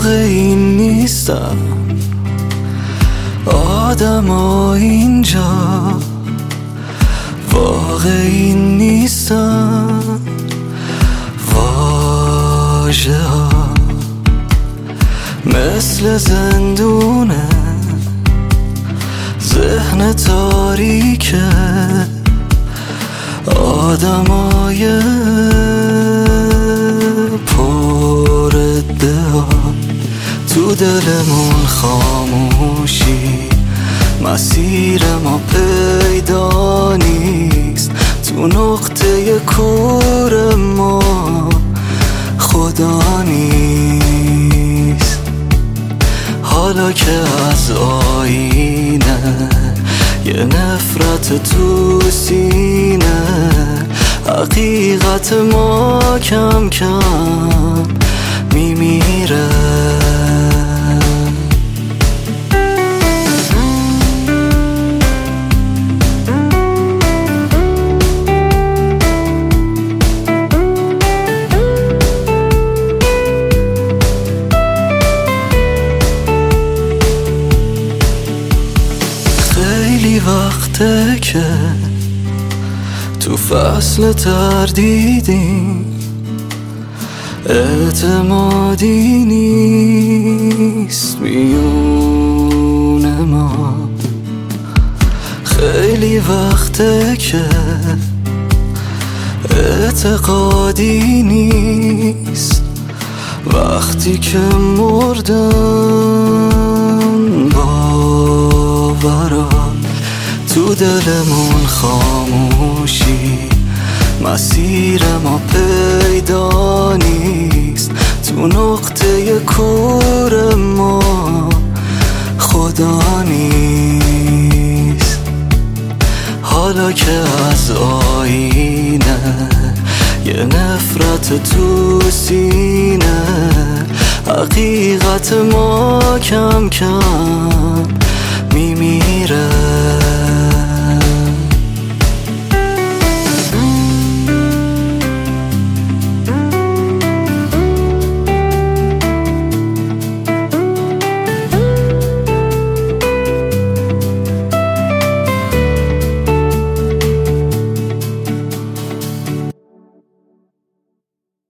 این نیستم، آدما اینجا واقعی نیستم. واژه ها مثل زندونه، ذهن تاریکه، آدمای پر ادعا، تو دلمون خاموشی، مسیر ما پیدا نیست، تو نقطه کور ما خدا نیست. حالا که از آینه یه نفرت تو سینه، حقیقت ما کم کم میمیره. خیلی وقته که تو فصل تردیدیم، اعتمادی نیست میون ما. خیلی وقته که اعتقادی نیست، وقتی که مردن باورا، تو دلمون خاموشی، مسیر ما پیدا نیست، تو نقطه کور ما خدا نیست. حالا که از آینه یه نفرت تو سینه، حقیقت ما کم کم میمیره.